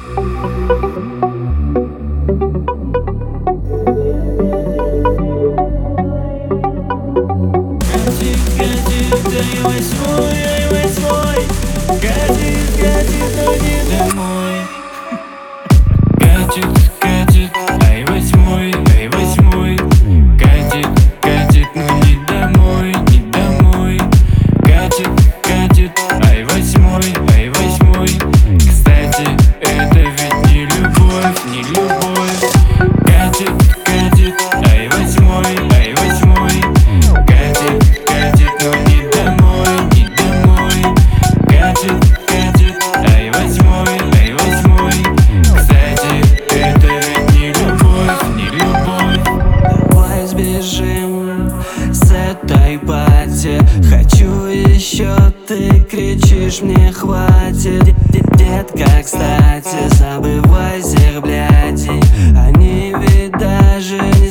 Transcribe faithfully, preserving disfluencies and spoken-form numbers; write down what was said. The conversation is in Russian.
Ай, восьмой, ай, восьмой, катит, катит, но не домой. Катит, катит, ай, восьмой, ай, восьмой, катит, катит, но не домой, не домой. Катит, катит, ай, восьмой, ай, восьмой. Кстати, это ведь не любовь, не любовь. Катит, катит, ай, восьмой, ай, восьмой, катит, катит, но не домой, не домой. Катит, катит, ай, восьмой, ай, восьмой. Кстати, это ведь не любовь, не любовь. Давай сбежим с этой пати. Хочу еще, ты кричишь, мне хватит. Детка, кстати, забывай всех блядей. Они ведь даже не